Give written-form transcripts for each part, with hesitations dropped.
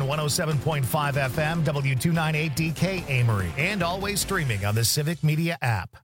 and 107.5 FM, W298DK Amory, and always streaming on the Civic Media app.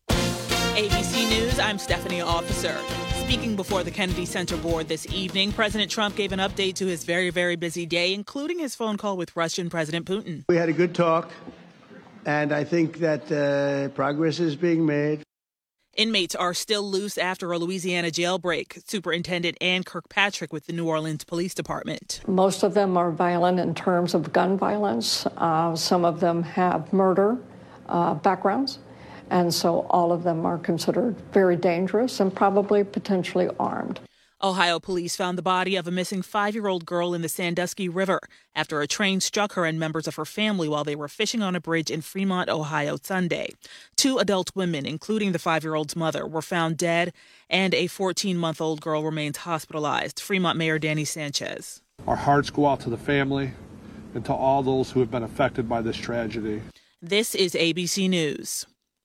ABC News, I'm Stephanie Officer. Speaking before the Kennedy Center Board this evening, President Trump gave an update to his very, very busy day, including his phone call with Russian President Putin. We had a good talk, and I think that progress is being made. Inmates are still loose after a Louisiana jailbreak. Superintendent Ann Kirkpatrick with the New Orleans Police Department. Most of them are violent in terms of gun violence. Some of them have murder backgrounds. And so all of them are considered very dangerous and probably potentially armed. Ohio police found the body of a missing 5-year-old girl in the Sandusky River after a train struck her and members of her family while they were fishing on a bridge in Fremont, Ohio, Sunday. 2 adult women, including the 5-year-old's mother, were found dead, and a 14-month-old girl remains hospitalized. Fremont Mayor Danny Sanchez. Our hearts go out to the family and to all those who have been affected by this tragedy. This is ABC News.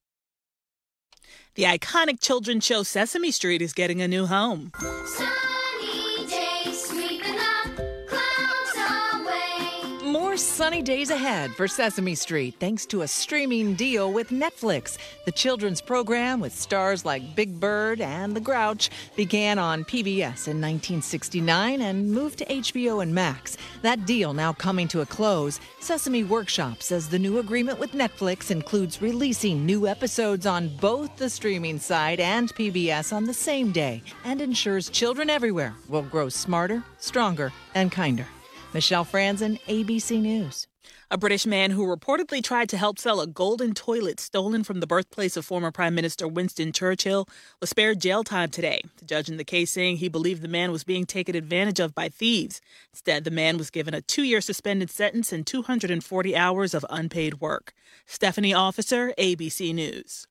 The iconic children's show Sesame Street is getting a new home. Sunny days sweeping the clouds away. More sunny days ahead for Sesame Street thanks to a streaming deal with Netflix. The children's program with stars like Big Bird and The Grouch began on PBS in 1969 and moved to HBO and Max. That deal now coming to a close. Sesame Workshop says the new agreement with Netflix includes releasing new episodes on both the streaming side and PBS on the same day and ensures children everywhere will grow smarter, stronger, and kinder. Michelle Franzen, ABC News. A British man who reportedly tried to help sell a golden toilet stolen from the birthplace of former Prime Minister Winston Churchill was spared jail time today. The judge in the case saying he believed the man was being taken advantage of by thieves. Instead, the man was given a 2-year suspended sentence and 240 hours of unpaid work. Stephanie Officer, ABC News.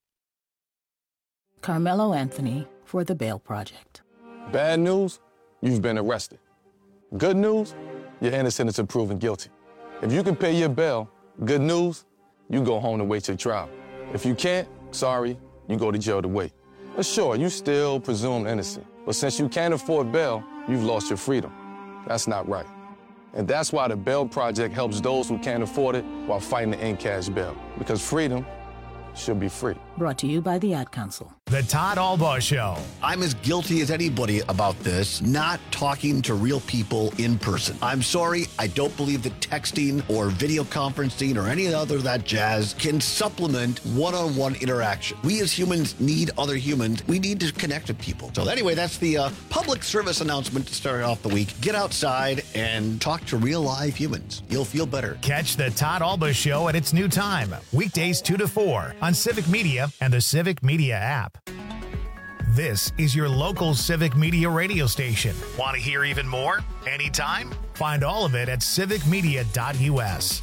Carmelo Anthony for the Bail Project. Bad news, you've been arrested. Good news, you're innocent until proven guilty. If you can pay your bail, good news, you go home to wait your trial. If you can't, sorry, you go to jail to wait. But sure, you still presumed innocent. But since you can't afford bail, you've lost your freedom. That's not right. And that's why the Bail Project helps those who can't afford it while fighting to end cash bail. Because freedom should be free. Brought to you by the Ad Council. The Todd Albaugh Show. I'm as guilty as anybody about this, not talking to real people in person. I'm sorry, I don't believe that texting or video conferencing or any other of that jazz can supplement one-on-one interaction. We as humans need other humans. We need to connect with people. So anyway, that's the public service announcement to start off the week. Get outside and talk to real live humans. You'll feel better. Catch the Todd Albaugh Show at its new time, weekdays 2 to 4 on Civic Media and the Civic Media app. This is your local Civic Media radio station. Want to hear even more? Anytime? Find all of it at civicmedia.us.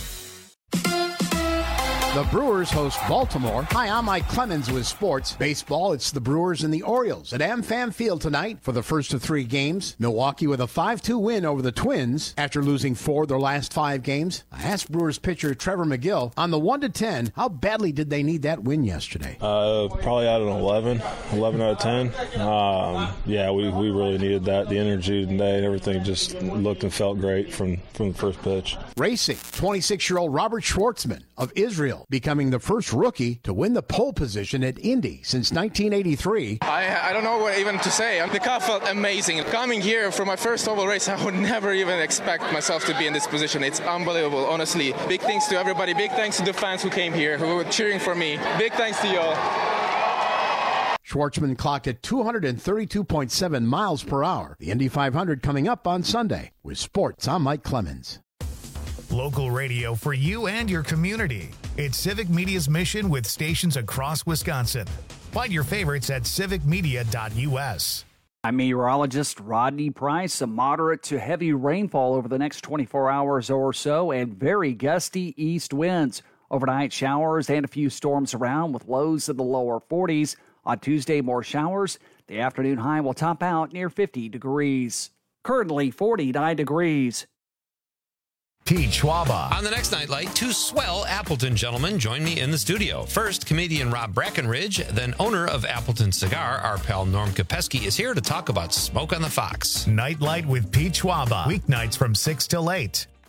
The Brewers host Baltimore. Hi, I'm Mike Clemens with sports. Baseball, it's the Brewers and the Orioles at AmFam Field tonight for the first of 3 games. Milwaukee with a 5-2 win over the Twins after losing 4 of their last 5 games. I asked Brewers pitcher Trevor McGill on the 1-10, how badly did they need that win yesterday? Probably out of 11 out of 10. Yeah, we really needed that. The energy today, everything just looked and felt great from the first pitch. Racing, 26-year-old Robert Schwartzman of Israel becoming the first rookie to win the pole position at Indy since 1983. I don't know what even to say. The car felt amazing. Coming here for my first oval race, I would never even expect myself to be in this position. It's unbelievable, honestly. Big thanks to everybody. Big thanks to the fans who came here, who were cheering for me. Big thanks to y'all. Schwartzman clocked at 232.7 miles per hour. The Indy 500 coming up on Sunday. With sports, I'm Mike Clemens. Local radio for you and your community. It's Civic Media's mission with stations across Wisconsin. Find your favorites at civicmedia.us. I'm meteorologist Rodney Price. A moderate to heavy rainfall over the next 24 hours or so and very gusty east winds. Overnight showers and a few storms around with lows in the lower 40s. On Tuesday, more showers. The afternoon high will top out near 50 degrees. Currently 49 degrees. Pete Schwaba. On the next Nightlight, 2 swell Appleton gentlemen join me in the studio. First, comedian Rob Brackenridge, then owner of Appleton Cigar, our pal Norm Kopeski, is here to talk about Smoke on the Fox. Nightlight with Pete Schwaba. Weeknights from 6 till 8.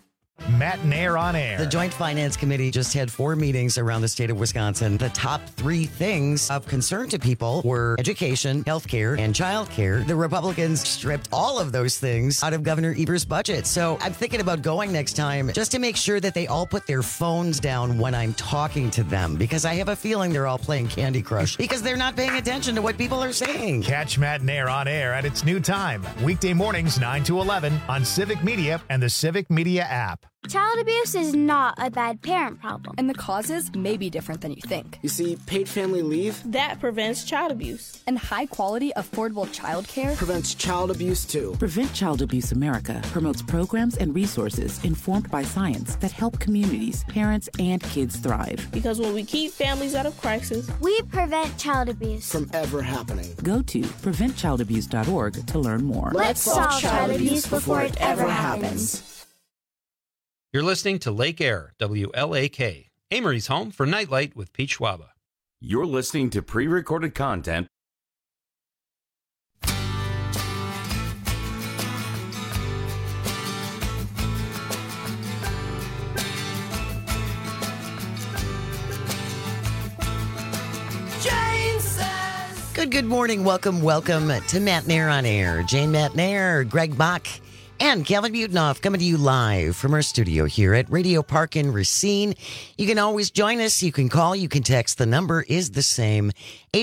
Matt Nair on air. The Joint Finance Committee just had 4 meetings around the state of Wisconsin. The top 3 things of concern to people were education, healthcare, and childcare. The Republicans stripped all of those things out of Governor Evers' budget. So I'm thinking about going next time just to make sure that they all put their phones down when I'm talking to them, because I have a feeling they're all playing Candy Crush because they're not paying attention to what people are saying. Catch Matt Nair on air at its new time, weekday mornings 9 to 11 on Civic Media and the Civic Media app. Child abuse is not a bad parent problem. And the causes may be different than you think. You see, paid family leave That prevents child abuse. And high-quality, affordable child care prevents child abuse, too. Prevent Child Abuse America promotes programs and resources informed by science that help communities, parents, and kids thrive. Because when we keep families out of crisis, We prevent child abuse. From ever happening. Go to preventchildabuse.org to learn more. Let's solve child abuse before it ever happens. You're listening to Lake Air, WLAK, Amory's home for Nightlight with Pete Schwaba. You're listening to pre-recorded content. Good morning. Welcome to Matt Nair on air. Jane Matt Nair, Greg Bach, and Calvin Mutenoff coming to you live from our studio here at Radio Park in Racine. You can always join us. You can call. You can text. The number is the same,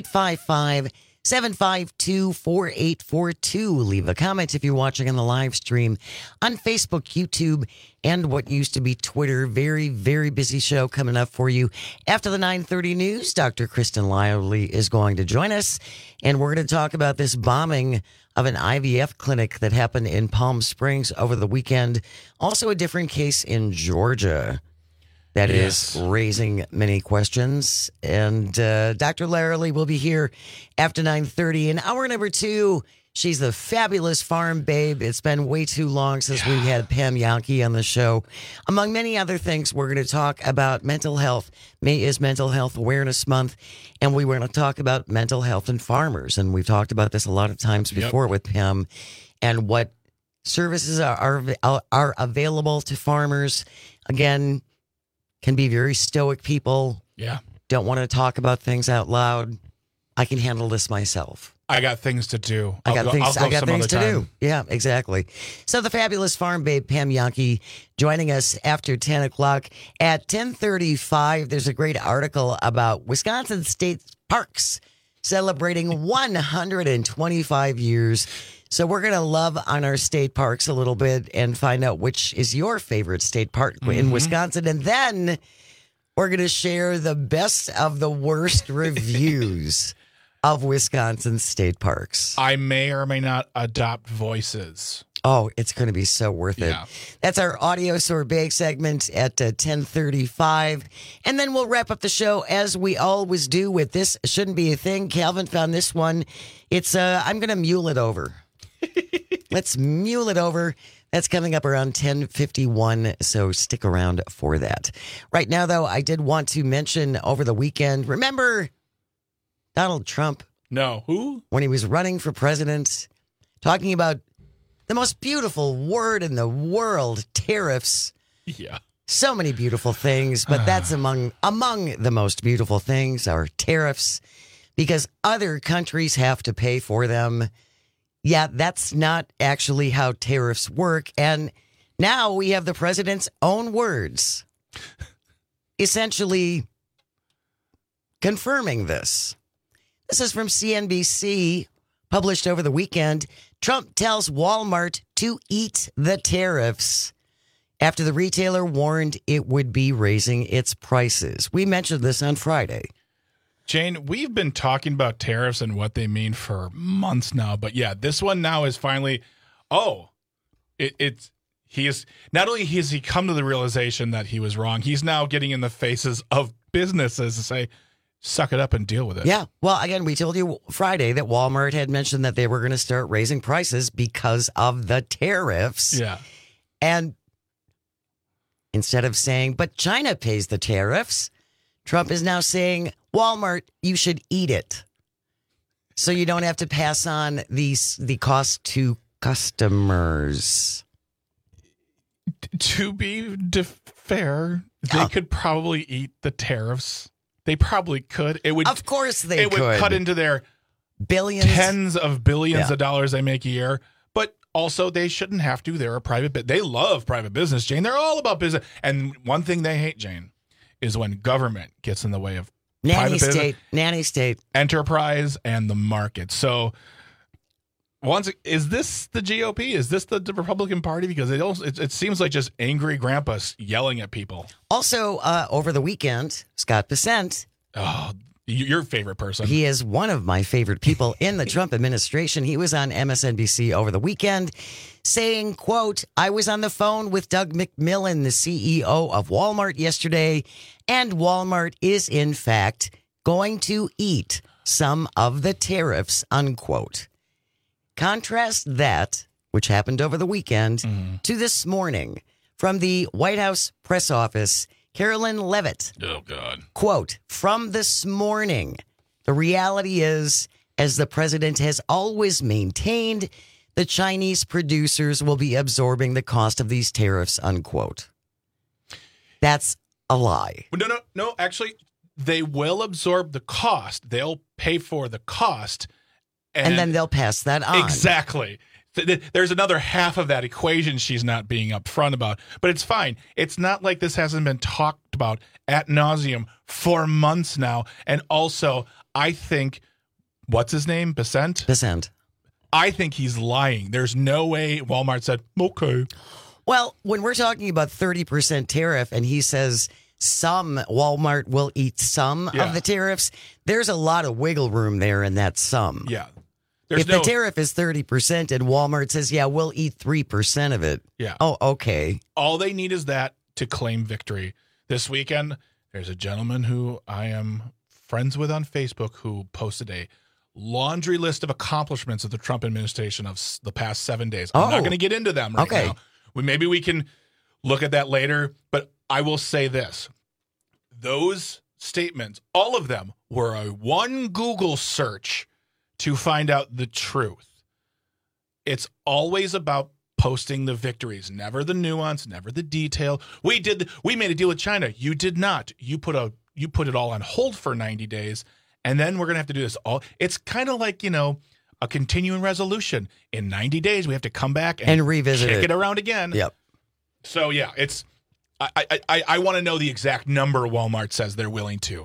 855-752-4842. Leave a comment if you're watching on the live stream on Facebook, YouTube, and what used to be Twitter. Very, very busy show coming up for you. After the 9:30 news, Dr. Kristen Lively is going to join us, and we're going to talk about this bombing of an IVF clinic that happened in Palm Springs over the weekend. Also a different case in Georgia that is raising many questions. And Dr. Larrley will be here after 9:30. In hour number 2, she's the fabulous farm babe. It's been way too long since we had Pam Yankee on the show. Among many other things, we're going to talk about mental health. May is Mental Health Awareness Month, and we were going to talk about mental health and farmers. And we've talked about this a lot of times before with Pam and what services are available to farmers. Again, can be very stoic people. Yeah. Don't want to talk about things out loud. I can handle this myself. I got things to do. I got things to do. Yeah, exactly. So the fabulous farm babe, Pam Yankee, joining us after 10 o'clock. At 10:35, there's a great article about Wisconsin State Parks celebrating 125 years. So we're going to love on our state parks a little bit and find out which is your favorite state park in Wisconsin. And then we're going to share the best of the worst reviews of Wisconsin state parks. I may or may not adopt voices. Oh, it's going to be so worth it. Yeah. That's our audio sorbet segment at 10:35. And then we'll wrap up the show as we always do with This Shouldn't Be a Thing. Calvin found this one. It's I'm going to mule it over. Let's mule it over. That's coming up around 10:51, so stick around for that. Right now, though, I did want to mention over the weekend, remember Donald Trump? No. Who? When he was running for president, talking about the most beautiful word in the world, tariffs. Yeah. So many beautiful things, but that's among the most beautiful things are tariffs, because other countries have to pay for them. Yeah, that's not actually how tariffs work. And now we have the president's own words essentially confirming this. This is from CNBC, published over the weekend. Trump tells Walmart to eat the tariffs after the retailer warned it would be raising its prices. We mentioned this on Friday. Jane, we've been talking about tariffs and what they mean for months now. But yeah, this one now is finally, he is not only has he come to the realization that he was wrong, he's now getting in the faces of businesses to say, suck it up and deal with it. Yeah. Well, again, we told you Friday that Walmart had mentioned that they were going to start raising prices because of the tariffs. Yeah. And instead of saying, but China pays the tariffs, Trump is now saying, Walmart, you should eat it. So you don't have to pass on the cost to customers. To be fair, they could probably eat the tariffs. They probably could. It would, of course, they would cut into their billions, tens of billions of dollars they make a year. But also, they shouldn't have to. They're a private bit. They love private business, Jane. They're all about business. And one thing they hate, Jane, is when government gets in the way of nanny private state, business, enterprise, and the market. So, is this the GOP? Is this the Republican Party? Because it seems like just angry grandpas yelling at people. Also, over the weekend, Scott Bessent. Oh, your favorite person. He is one of my favorite people in the Trump administration. He was on MSNBC over the weekend saying, quote, I was on the phone with Doug McMillon, the CEO of Walmart yesterday, and Walmart is, in fact, going to eat some of the tariffs, unquote. Contrast that, which happened over the weekend, to this morning from the White House press office, Carolyn Levitt. Oh, God. Quote, from this morning, the reality is, as the president has always maintained, the Chinese producers will be absorbing the cost of these tariffs, unquote. That's a lie. No. Actually, they will absorb the cost. They'll pay for the cost. And then they'll pass that on. Exactly. There's another half of that equation she's not being upfront about. But it's fine. It's not like this hasn't been talked about ad nauseum for months now. And also, I think, what's his name? Bessent? Bessent. I think he's lying. There's no way Walmart said, okay. Well, when we're talking about 30% tariff and he says Walmart will eat some of the tariffs, there's a lot of wiggle room there in that sum. Yeah. If the tariff is 30% and Walmart says, yeah, we'll eat 3% of it. Yeah. Oh, okay. All they need is that to claim victory. This weekend, there's a gentleman who I am friends with on Facebook who posted a laundry list of accomplishments of the Trump administration of the past 7 days. I'm not going to get into them right now. Maybe we can look at that later, but I will say this. Those statements, all of them, were a one Google search to find out the truth. It's always about posting the victories, never the nuance, never the detail. We made a deal with China. You did not. You put it all on hold for 90 days, and then we're going to have to do this all. It's kind of like, a continuing resolution. In 90 days, we have to come back and revisit kick it around again. Yep. So, yeah, it's I want to know the exact number Walmart says they're willing to.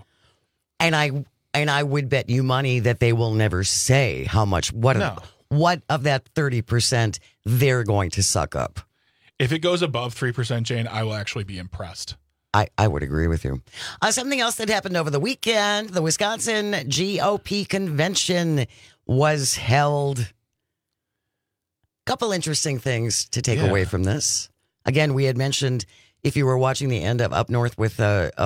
And I would bet you money that they will never say how much, what of that 30% they're going to suck up. If it goes above 3%, Jane, I will actually be impressed. I would agree with you. Something else that happened over the weekend, the Wisconsin GOP convention was held. Couple interesting things to take away from this. Again, we had mentioned, if you were watching the end of Up North with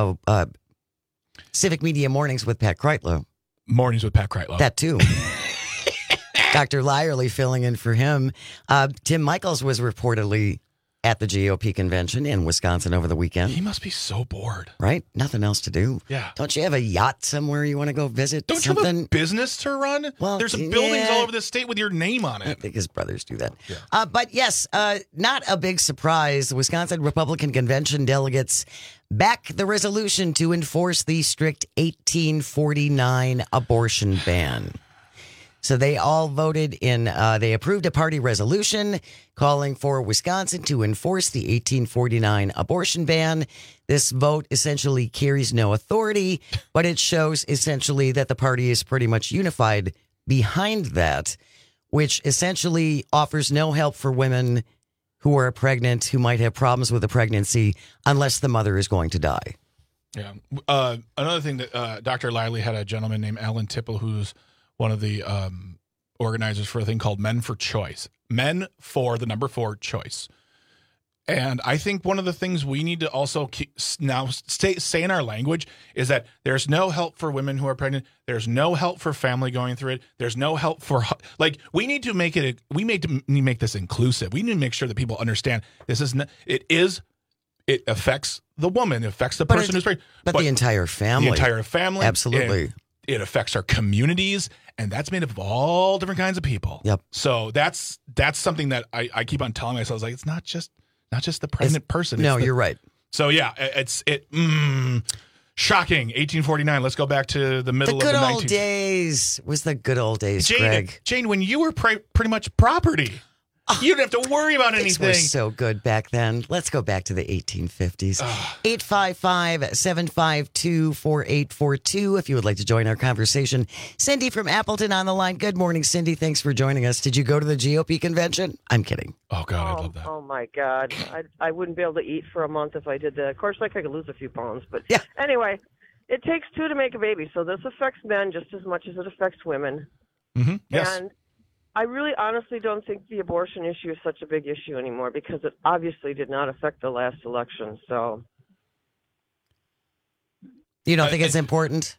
Civic Media Mornings with Pat Kreitlow. Mornings with Pat Kreitlow. That too. Dr. Lyerly filling in for him. Tim Michaels was reportedly at the GOP convention in Wisconsin over the weekend. He must be so bored. Right? Nothing else to do. Yeah. Don't you have a yacht somewhere you want to go visit? Don't you have a business to run? Well, there's buildings all over the state with your name on it. I think his brothers do that. Yeah. But yes, not a big surprise. The Wisconsin Republican Convention delegates back the resolution to enforce the strict 1849 abortion ban. So they all voted they approved a party resolution calling for Wisconsin to enforce the 1849 abortion ban. This vote essentially carries no authority, but it shows essentially that the party is pretty much unified behind that, which essentially offers no help for women who are pregnant, who might have problems with a pregnancy, unless the mother is going to die. Yeah. Another thing that Dr. Lyerly had a gentleman named Alan Tipple, who's one of the organizers for a thing called Men for Choice. Men for the number 4 choice. And I think one of the things we need to also say in our language is that there's no help for women who are pregnant. There's no help for family going through it. There's no help for, we need to make it, make this inclusive. We need to make sure that people understand this is, it affects the woman. It affects the person who's pregnant. But the entire family. The entire family. Absolutely. It affects our communities, and that's made up of all different kinds of people. Yep. So that's something that I keep on telling myself, it's not just not just the pregnant person. No, you're right. So yeah, shocking. 1849. Let's go back to the middle The of good the old days was the good old days, Greg. Jane, when you were pretty much property, you didn't have to worry about Things anything. were so good back then. Let's go back to the 1850s. 855-752-4842 if you would like to join our conversation. Cindy from Appleton on the line. Good morning, Cindy. Thanks for joining us. Did you go to the GOP convention? I'm kidding. Oh, God, I love that. Oh, my God. I wouldn't be able to eat for a month if I did that. Of course, I could lose a few pounds. But anyway, it takes two to make a baby. So this affects men just as much as it affects women. Mm-hmm. Yes. And I really honestly don't think the abortion issue is such a big issue anymore because it obviously did not affect the last election. So you don't think it's important?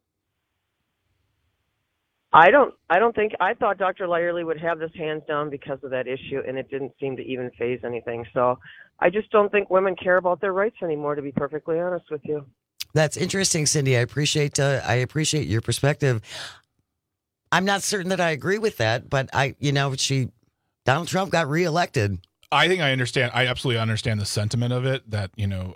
I don't think. I thought Dr. Lyerly would have this hands down because of that issue, and it didn't seem to even phase anything. So I just don't think women care about their rights anymore, to be perfectly honest with you. That's interesting, Cindy. I appreciate your perspective. I'm not certain that I agree with that, but Donald Trump got reelected. I think I understand. I absolutely understand the sentiment of it. That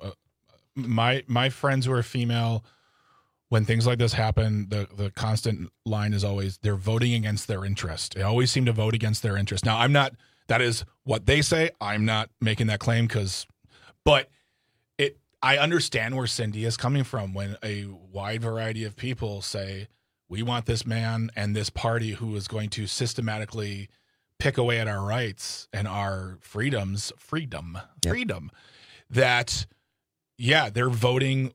my friends who are female, when things like this happen, the constant line is always they're voting against their interest. They always seem to vote against their interest. Now, I'm not. That is what they say. I'm not making that claim but I understand where Cindy is coming from when a wide variety of people say, we want this man and this party who is going to systematically pick away at our rights and our freedom. That, they're voting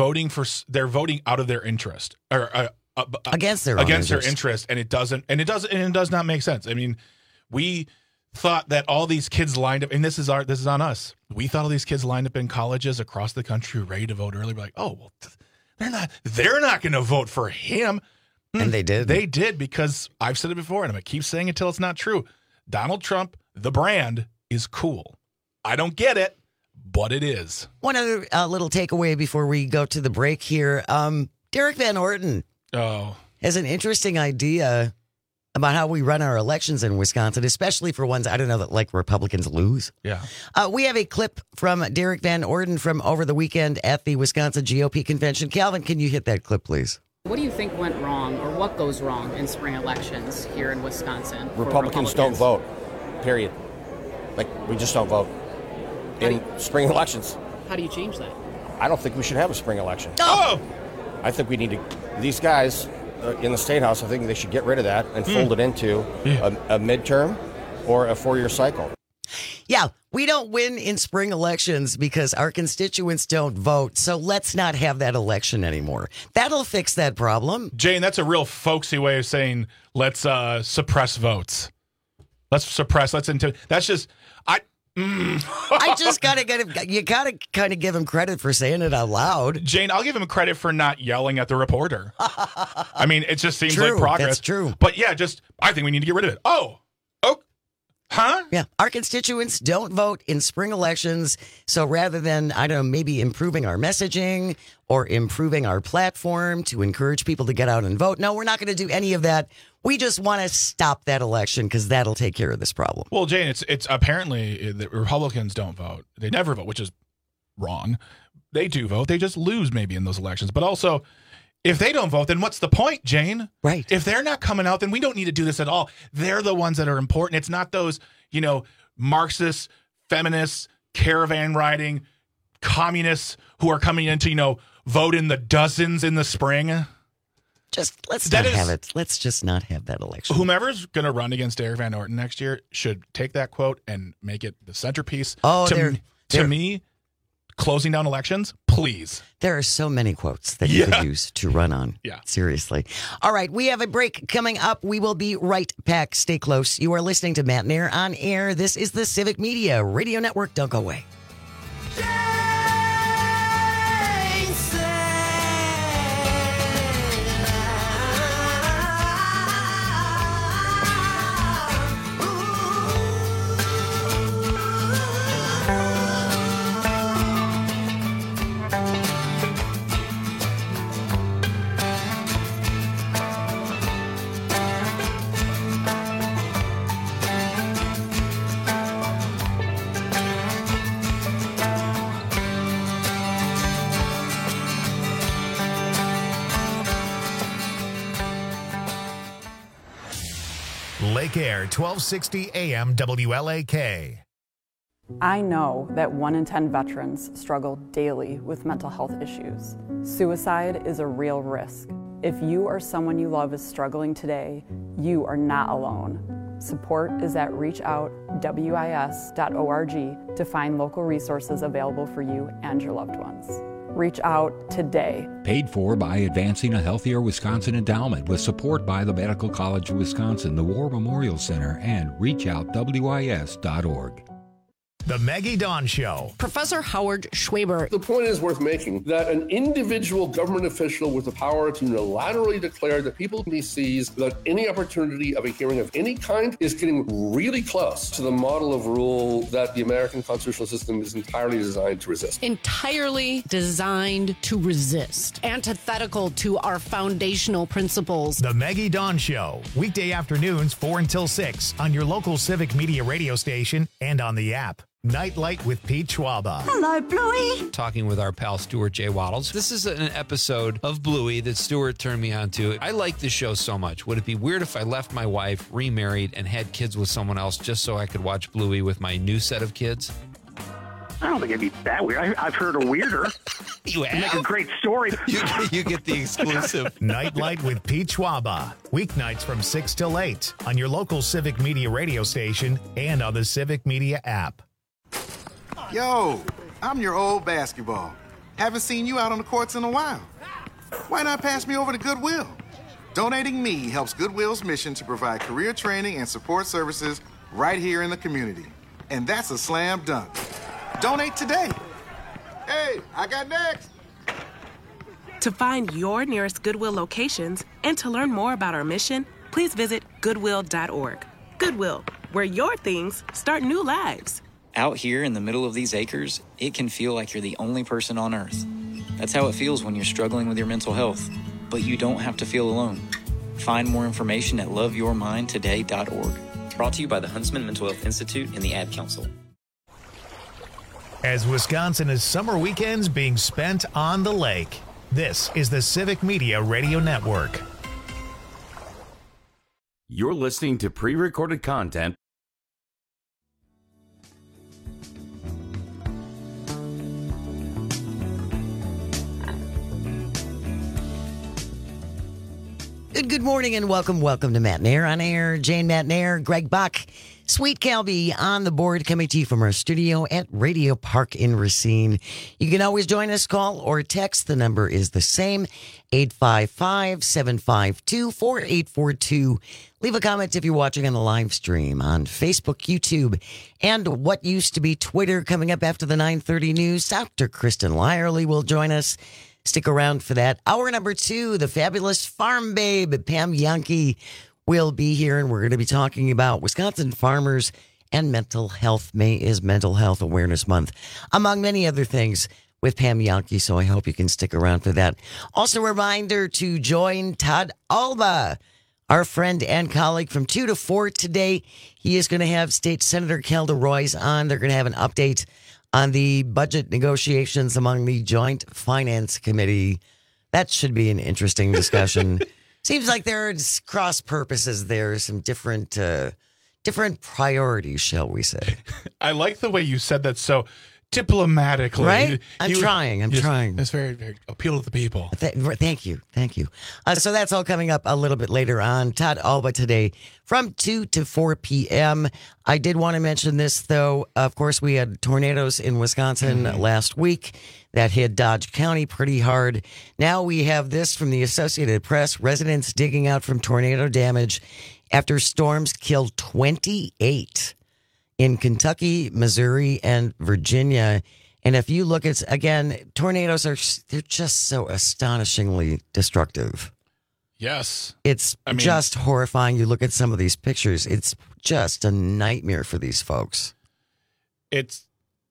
out of their interest or against their interest, and it does not make sense. I mean, we thought that all these kids lined up, and this is on us. We thought all these kids lined up in colleges across the country ready to vote early. We're like, oh well, they're not going to vote for him. And they did. They did, because I've said it before, and I'm going to keep saying it until it's not true. Donald Trump, the brand, is cool. I don't get it, but it is. One other little takeaway before we go to the break here. Derek Van Orton has an interesting idea about how we run our elections in Wisconsin, especially for ones, I don't know, that like Republicans lose. Yeah. We have a clip from Derek Van Orton from over the weekend at the Wisconsin GOP convention. Calvin, can you hit that clip, please? What do you think went wrong, or what goes wrong in spring elections here in Wisconsin? Republicans don't vote, period. We just don't vote in spring elections. How do you change that? I don't think we should have a spring election. Oh! I think we need to, these guys in the State House, I think they should get rid of that and fold it into a midterm or a 4-year cycle. Yeah, we don't win in spring elections because our constituents don't vote. So let's not have that election anymore. That'll fix that problem. Jane, that's a real folksy way of saying let's suppress votes. That's just I just gotta kind of give him credit for saying it out loud. Jane, I'll give him credit for not yelling at the reporter. I mean, it just seems true, like progress. That's true. But yeah, I think we need to get rid of it. Huh? Yeah, our constituents don't vote in spring elections. So rather than, maybe improving our messaging or improving our platform to encourage people to get out and vote, no, we're not going to do any of that. We just want to stop that election because that'll take care of this problem. Well, Jane, it's apparently the Republicans don't vote. They never vote, which is wrong. They do vote. They just lose maybe in those elections. But also, if they don't vote, then what's the point, Jane? Right. If they're not coming out, then we don't need to do this at all. They're the ones that are important. It's not those, Marxists, feminists, caravan riding, communists who are coming in to, vote in the dozens in the spring. Let's just not have that election. Whomever's going to run against Derek Van Orton next year should take that quote and make it the centerpiece. To me, closing down elections, please. There are so many quotes that you could use to run on. Yeah. Seriously. All right, we have a break coming up. We will be right back. Stay close. You are listening to Matt Nair on air. This is the Civic Media Radio Network. Don't go away. Lake Air, 1260 AM WLAK. I know that 1 in 10 veterans struggle daily with mental health issues. Suicide is a real risk. If you or someone you love is struggling today, you are not alone. Support is at reachoutwis.org to find local resources available for you and your loved ones. Reach out today. Paid for by Advancing a Healthier Wisconsin Endowment with support by the Medical College of Wisconsin, the War Memorial Center, and reachoutwis.org. The Maggie Dawn Show. Professor Howard Schwaber. The point is worth making that an individual government official with the power to unilaterally declare that people he sees without any opportunity of a hearing of any kind is getting really close to the model of rule that the American constitutional system is entirely designed to resist. Entirely designed to resist. Antithetical to our foundational principles. The Maggie Dawn Show. Weekday afternoons 4 until 6 on your local Civic Media radio station and on the app. Nightlight with Pete Schwaba. Hello, Bluey. Talking with our pal Stuart J. Waddles. This is an episode of Bluey that Stuart turned me on to. I like this show so much. Would it be weird if I left my wife, remarried, and had kids with someone else just so I could watch Bluey with my new set of kids? I don't think it'd be that weird. I've heard a weirder. You have? Make a great story. You get the exclusive. Nightlight with Pete Schwaba. Weeknights from 6 till 8 on your local Civic Media radio station and on the Civic Media app. Yo, I'm your old basketball. Haven't seen you out on the courts in a while. Why not pass me over to Goodwill? Donating me helps Goodwill's mission to provide career training and support services right here in the community. And that's a slam dunk. Donate today. Hey, I got next. To find your nearest Goodwill locations and to learn more about our mission, please visit goodwill.org. Goodwill, where your things start new lives. Out here in the middle of these acres, it can feel like you're the only person on Earth. That's how it feels when you're struggling with your mental health. But you don't have to feel alone. Find more information at loveyourmindtoday.org. Brought to you by the Huntsman Mental Health Institute and the Ad Council. As Wisconsin is summer weekends being spent on the lake, this is the Civic Media Radio Network. You're listening to pre-recorded content. Good morning and welcome to Matt Nair on air. Jane Matt Nair, Greg Buck, Sweet Calby on the board, coming to you from our studio at Radio Park in Racine. You can always join us, call or text. The number is the same, 855-752-4842. Leave a comment if you're watching on the live stream on Facebook, YouTube, and what used to be Twitter. Coming up after the 9:30 news, Dr. Kristen Lyerly will join us. Stick around for that. Hour number 2, the fabulous farm babe, Pam Jahnke, will be here, and we're going to be talking about Wisconsin farmers and mental health. May is Mental Health Awareness Month, among many other things, with Pam Jahnke, so I hope you can stick around for that. Also, a reminder to join Todd Alba, our friend and colleague, from 2 to 4 today. He is going to have State Senator Kelda Roys on. They're going to have an update on the budget negotiations among the Joint Finance Committee. That should be an interesting discussion. Seems like there's cross purposes there, some different priorities, shall we say. I like the way you said that so diplomatically. Right? I'm trying. It's very, very appeal to the people. Thank you. So that's all coming up a little bit later on. Todd Alba today from 2 to 4 p.m. I did want to mention this, though. Of course, we had tornadoes in Wisconsin last week that hit Dodge County pretty hard. Now we have this from the Associated Press. Residents digging out from tornado damage after storms killed 28 in Kentucky, Missouri, and Virginia. And if you look at, again, tornadoes they're just so astonishingly destructive. Yes. It's just horrifying. You look at some of these pictures, it's just a nightmare for these folks. It's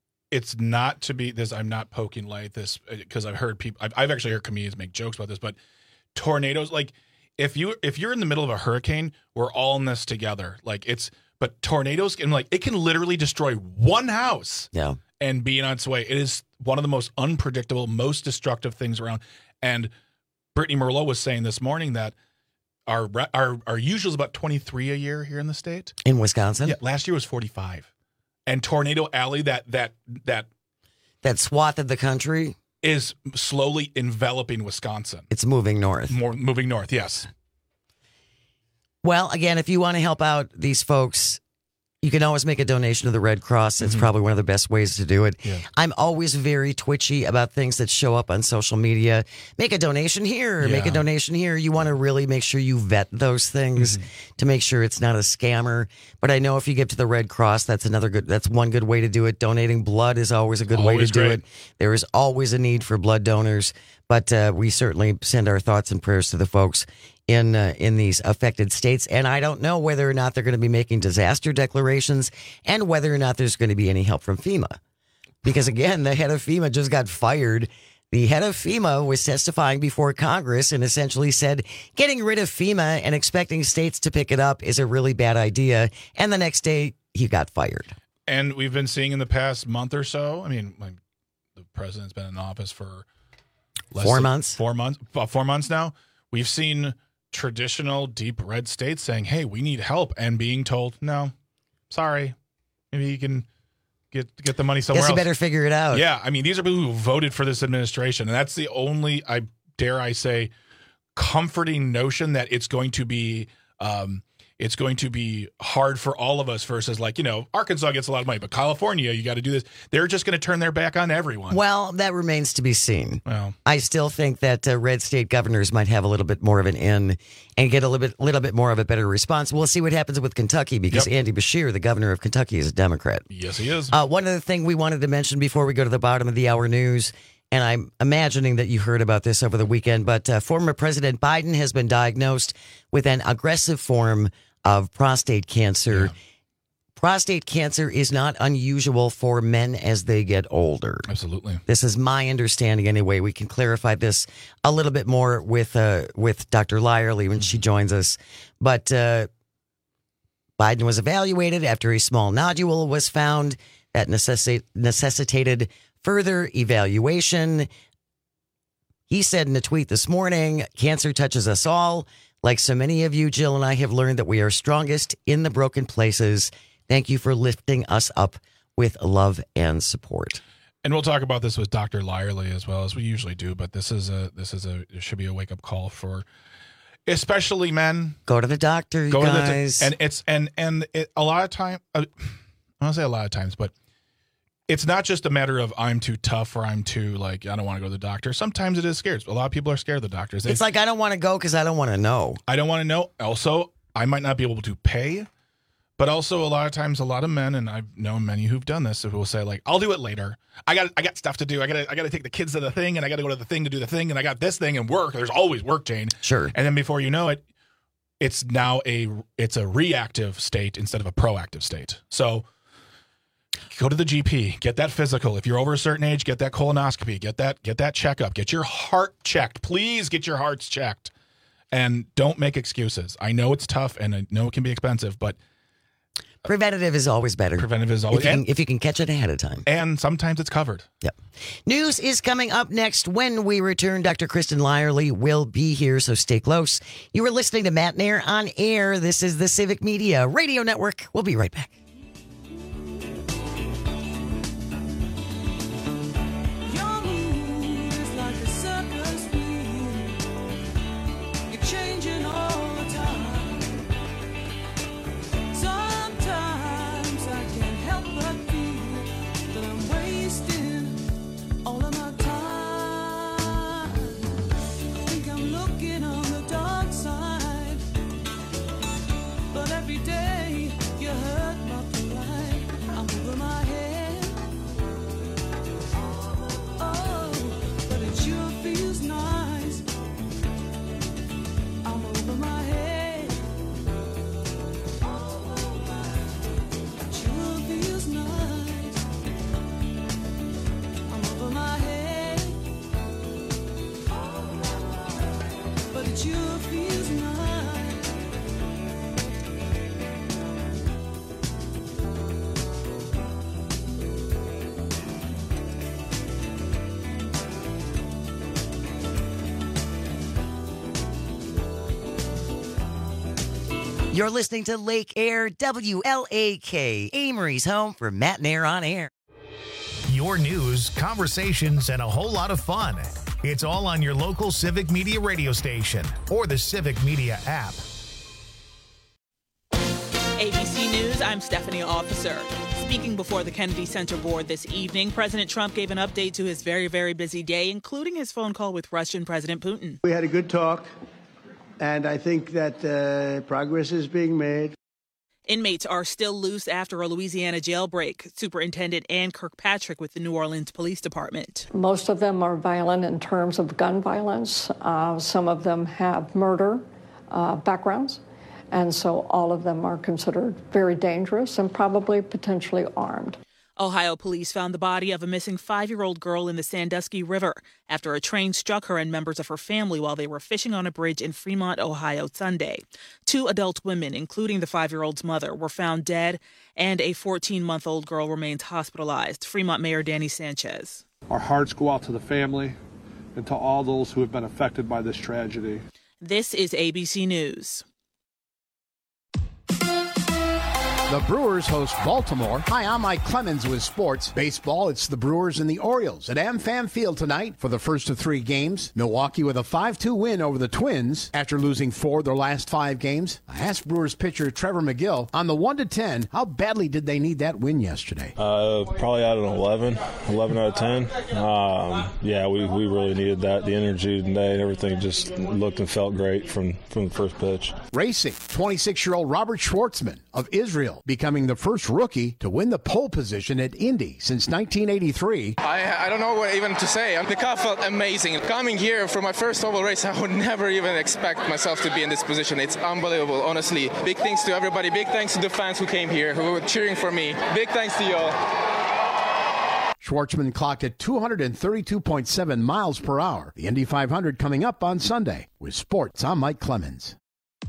not to be this. I'm not poking light this because I've heard people, I've actually heard comedians make jokes about this, but tornadoes, like if you're in the middle of a hurricane, we're all in this together. But tornadoes can it can literally destroy one house. Yeah. And be on its way. It is one of the most unpredictable, most destructive things around. And Brittany Merlot was saying this morning that our usual is about 23 a year here in the state. In Wisconsin? Yeah, last year was 45. And Tornado Alley, that swath of the country, is slowly enveloping Wisconsin. It's moving north. Moving north, yes. Well, again, if you want to help out these folks, you can always make a donation to the Red Cross. It's probably one of the best ways to do it. Yeah. I'm always very twitchy about things that show up on social media. Make a donation here, make a donation here. You want to really make sure you vet those things to make sure it's not a scammer. But I know if you give to the Red Cross, that's one good way to do it. Donating blood is always a good way to do it. There is always a need for blood donors. But we certainly send our thoughts and prayers to the folks in these affected states. And I don't know whether or not they're going to be making disaster declarations and whether or not there's going to be any help from FEMA. Because, again, the head of FEMA just got fired. The head of FEMA was testifying before Congress and essentially said getting rid of FEMA and expecting states to pick it up is a really bad idea. And the next day, he got fired. And we've been seeing in the past month or so, I mean, the president's been in office for 4 months. 4 months. About 4 months now. We've seen traditional deep red states saying, hey, we need help, and being told, no, sorry, maybe you can get the money somewhere else. Guess you better figure it out. Yeah, I mean, these are people who voted for this administration, and that's the only, dare I say, comforting notion that it's going to be hard for all of us versus Arkansas gets a lot of money, but California, you got to do this. They're just going to turn their back on everyone. Well, that remains to be seen. Well, I still think that red state governors might have a little bit more of an in and get a little bit more of a better response. We'll see what happens with Kentucky because Andy Beshear, the governor of Kentucky, is a Democrat. Yes, he is. One other thing we wanted to mention before we go to the bottom of the hour news, and I'm imagining that you heard about this over the weekend, but former President Biden has been diagnosed with an aggressive form of prostate cancer. Yeah. Prostate cancer is not unusual for men as they get older. Absolutely. This is my understanding anyway. We can clarify this a little bit more with Dr. Lyerly when she joins us. But Biden was evaluated after a small nodule was found that necessitated further evaluation. He said in a tweet this morning, cancer touches us all. Like so many of you, Jill and I have learned that we are strongest in the broken places. Thank you for lifting us up with love and support. And we'll talk about this with Dr. Lyerly as well as we usually do. But it should be a wake up call for especially men. Go to the doctor, guys. And a lot of time. I don't say a lot of times, but it's not just a matter of I'm too tough or I'm too I don't want to go to the doctor. Sometimes it is scared. A lot of people are scared of the doctors. It's like I don't want to go because I don't want to know. I don't want to know. Also, I might not be able to pay. But also a lot of times, a lot of men, and I've known many who've done this, who will say I'll do it later. I got stuff to do. I got to take the kids to the thing, and I got to go to the thing to do the thing, and I got this thing and work. There's always work, Jane. Sure. And then before you know it, it's now a reactive state instead of a proactive state. So go to the GP, get that physical. If you're over a certain age, get that colonoscopy, get that checkup, get your heart checked. Please get your hearts checked, and don't make excuses. I know it's tough, and I know it can be expensive, but preventative is always better. Preventative is always if you can catch it ahead of time. And sometimes it's covered. Yep. News is coming up next. When we return, Dr. Kristen Lyerly will be here, so stay close. You are listening to Matt Nair on Air. This is the Civic Media Radio Network. We'll be right back. Every day you hurt my You're listening to Lake Air, WLAK, Amory's home for Matt and Air on Air. Your news, conversations, and a whole lot of fun. It's all on your local Civic Media radio station or the Civic Media app. ABC News, I'm Stephanie Officer. Speaking before the Kennedy Center Board this evening, President Trump gave an update to his very, very busy day, including his phone call with Russian President Putin. We had a good talk, and I think that progress is being made. Inmates are still loose after a Louisiana jailbreak. Superintendent Ann Kirkpatrick with the New Orleans Police Department. Most of them are violent in terms of gun violence. Some of them have murder backgrounds. And so all of them are considered very dangerous and probably potentially armed. Ohio police found the body of a missing 5-year-old girl in the Sandusky River after a train struck her and members of her family while they were fishing on a bridge in Fremont, Ohio, Sunday. 2 adult women, including the 5-year-old's mother, were found dead, and a 14-month-old girl remains hospitalized. Fremont Mayor Danny Sanchez. Our hearts go out to the family and to all those who have been affected by this tragedy. This is ABC News. The Brewers host Baltimore. Hi, I'm Mike Clemens with sports. Baseball, it's the Brewers and the Orioles at AmFam Field tonight for the first of 3 games. Milwaukee with a 5-2 win over the Twins after losing 4 of their last 5 games. I asked Brewers pitcher Trevor McGill on the 1-10, how badly did they need that win yesterday? Probably out of 11 out of 10. Yeah, we really needed that. The energy today and everything just looked and felt great from the first pitch. Racing, 26-year-old Robert Schwartzman of Israel, becoming the first rookie to win the pole position at Indy since 1983. I don't know what even to say. The car felt amazing. Coming here for my first oval race, I would never even expect myself to be in this position. It's unbelievable, honestly. Big thanks to everybody. Big thanks to the fans who came here, who were cheering for me. Big thanks to you all. Schwartzman clocked at 232.7 miles per hour. The Indy 500 coming up on Sunday. With sports, I'm Mike Clemens.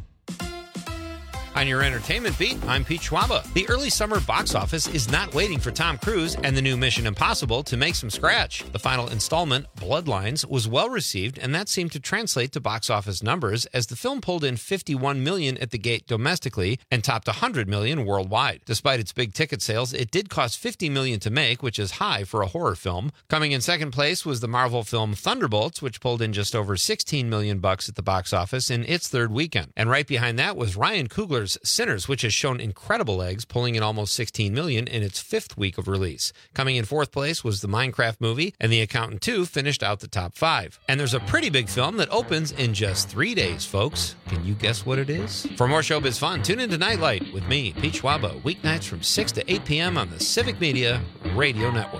On your entertainment beat, I'm Pete Schwaba. The early summer box office is not waiting for Tom Cruise and the new Mission Impossible to make some scratch. The final installment, Bloodlines, was well received, and that seemed to translate to box office numbers as the film pulled in $51 million at the gate domestically and topped $100 million worldwide. Despite its big ticket sales, it did cost $50 million to make, which is high for a horror film. Coming in second place was the Marvel film Thunderbolts, which pulled in just over $16 million at the box office in its third weekend. And right behind that was Ryan Coogler's Sinners, which has shown incredible legs, pulling in almost $16 million in its 5th week of release. Coming in 4th place was the Minecraft movie, and The Accountant 2 finished out the top 5. And there's a pretty big film that opens in just 3 days, folks. Can you guess what it is? For more showbiz fun, tune into Nightlight with me, Pete Schwaba, weeknights from 6 to 8 p.m. on the Civic Media Radio Network.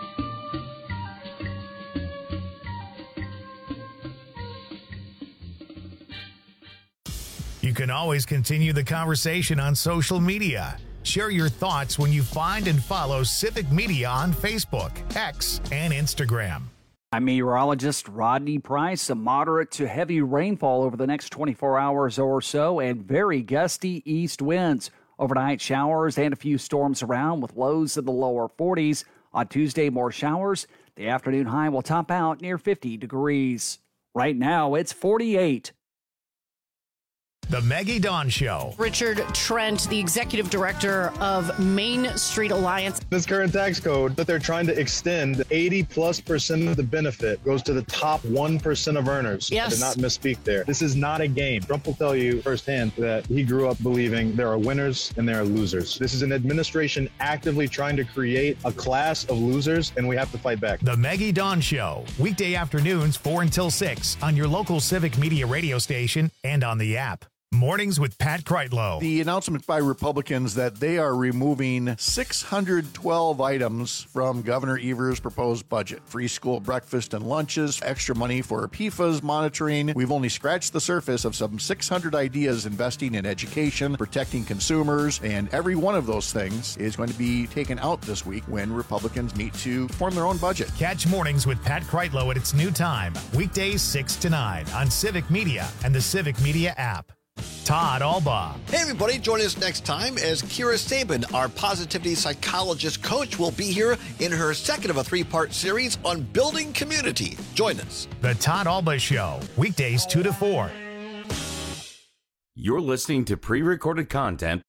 You can always continue the conversation on social media. Share your thoughts when you find and follow Civic Media on Facebook, X, and Instagram. I'm meteorologist Rodney Price. A moderate to heavy rainfall over the next 24 hours or so and very gusty east winds. Overnight showers and a few storms around with lows in the lower 40s. On Tuesday, more showers. The afternoon high will top out near 50 degrees. Right now, it's 48. The Maggie Dawn Show. Richard Trent, the executive director of Main Street Alliance. This current tax code that they're trying to extend, 80+% of the benefit goes to the top 1% of earners. Yes. I did not misspeak there. This is not a game. Trump will tell you firsthand that he grew up believing there are winners and there are losers. This is an administration actively trying to create a class of losers, and we have to fight back. The Maggie Dawn Show. Weekday afternoons 4 until 6 on your local Civic Media radio station and on the app. Mornings with Pat Kreitlow. The announcement by Republicans that they are removing 612 items from Governor Evers' proposed budget. Free school breakfast and lunches, extra money for PFAS monitoring. We've only scratched the surface of some 600 ideas investing in education, protecting consumers, and every one of those things is going to be taken out this week when Republicans meet to form their own budget. Catch Mornings with Pat Kreitlow at its new time, weekdays 6 to 9 on Civic Media and the Civic Media app. Todd Albaugh. Hey, everybody, join us next time as Kira Sabin, our positivity psychologist coach, will be here in her second of a 3-part series on building community. Join us. The Todd Albaugh Show, weekdays 2 to 4. You're listening to pre-recorded content.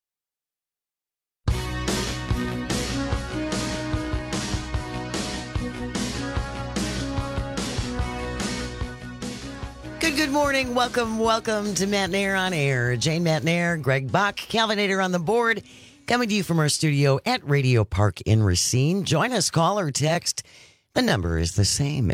Good morning. Welcome to Matt Nair on Air. Jane Matt Nair, Greg Bach, Calvinator on the board, coming to you from our studio at Radio Park in Racine. Join us, call or text. The number is the same,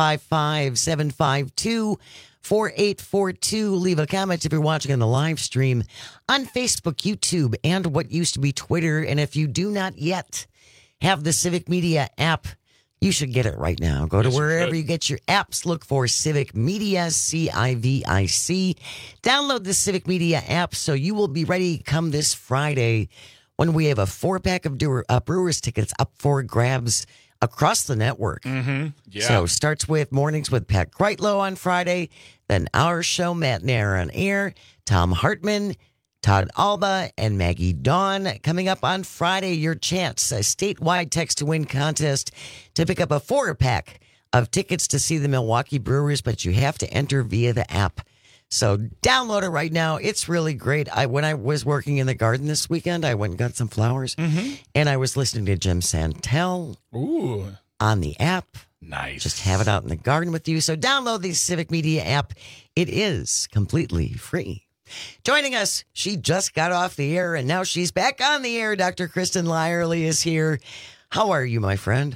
855-752-4842. Leave a comment if you're watching on the live stream on Facebook, YouTube, and what used to be Twitter. And if you do not yet have the Civic Media app, you should get it right now. Go to wherever you get your apps. Look for Civic Media, CIVIC. Download the Civic Media app so you will be ready come this Friday when we have a 4-pack of Brewers tickets up for grabs across the network. Mm-hmm. Yeah. So starts with Mornings with Pat Kreitlow on Friday, then our show, Matt Nair on Air, Tom Hartman, Todd Alba, and Maggie Dawn. Coming up on Friday, your chance, a statewide text-to-win contest to pick up a 4-pack of tickets to see the Milwaukee Brewers, but you have to enter via the app. So download it right now. It's really great. When I was working in the garden this weekend, I went and got some flowers, and I was listening to Jim Santel on the app. Nice. Just have it out in the garden with you. So download the Civic Media app. It is completely free. Joining us, she just got off the air, and now she's back on the air. Dr. Kristen Lyerly is here. How are you, my friend?